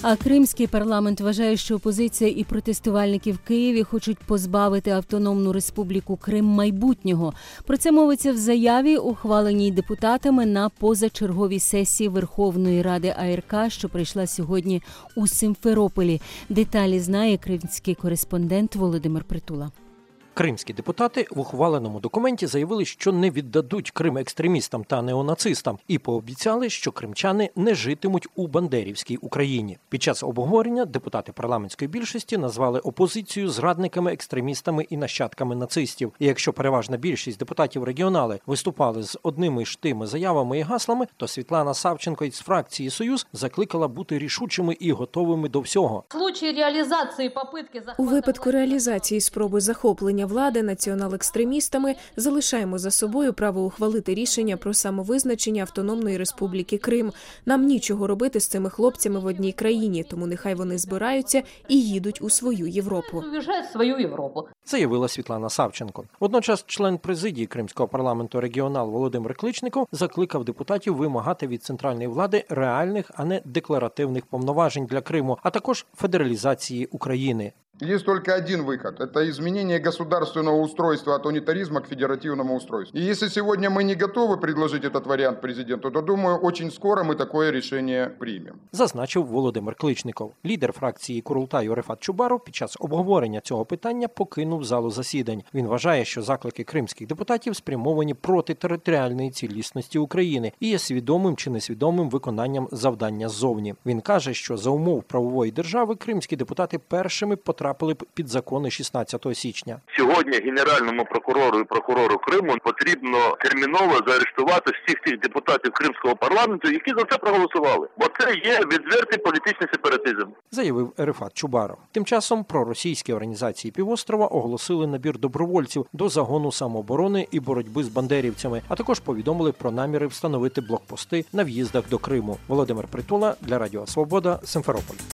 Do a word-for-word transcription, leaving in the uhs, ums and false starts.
А кримський парламент вважає, що опозиція і протестувальники в Києві хочуть позбавити Автономну Республіку Крим майбутнього. Про це мовиться в заяві, ухваленій депутатами на позачерговій сесії Верховної Ради АРК, що прийшла сьогодні у Сімферополі. Деталі знає кримський кореспондент Володимир Притула. Кримські депутати в ухваленому документі заявили, що не віддадуть Крим екстремістам та неонацистам і пообіцяли, що кримчани не житимуть у бандерівській Україні. Під час обговорення депутати парламентської більшості назвали опозицію зрадниками, екстремістами і нащадками нацистів. І якщо переважна більшість депутатів-регіонали виступали з одними ж тими заявами і гаслами, то Світлана Савченко із фракції «Союз» закликала бути рішучими і готовими до всього. У випадку реалізації спроби захоплення влади націонал-екстремістами залишаємо за собою право ухвалити рішення про самовизначення Автономної Республіки Крим. Нам нічого робити з цими хлопцями в одній країні, тому нехай вони збираються і їдуть у свою Європу. Заявила Світлана Савченко. Водночас член президії Кримського парламенту регіонал Володимир Кличников закликав депутатів вимагати від центральної влади реальних, а не декларативних повноважень для Криму, а також федералізації України. Есть только один выход – это изменение государственного устройства от унитаризма к федеративному устройству. И если сегодня мы не готовы предложить этот вариант президенту, то, думаю, очень скоро мы такое решение примем. Зазначив Володимир Кличников. Лідер фракції Курултаю Рефат Чубаров під час обговорення цього питання покинув залу засідань. Він вважає, що заклики кримських депутатів спрямовані проти територіальної цілісності України і є свідомим чи несвідомим виконанням завдання ззовні. Він каже, що за умов правової держави кримські депутати першими потрапили потрапили б під закони шістнадцятого січня. Сьогодні Генеральному прокурору і прокурору Криму потрібно терміново заарештувати всіх тих депутатів Кримського парламенту, які за це проголосували. Бо це є відвертий політичний сепаратизм. Заявив Рефат Чубаров. Тим часом проросійські організації півострова оголосили набір добровольців до загону самооборони і боротьби з бандерівцями, а також повідомили про наміри встановити блокпости на в'їздах до Криму. Володимир Притула для Радіо Свобода, Сімферополь.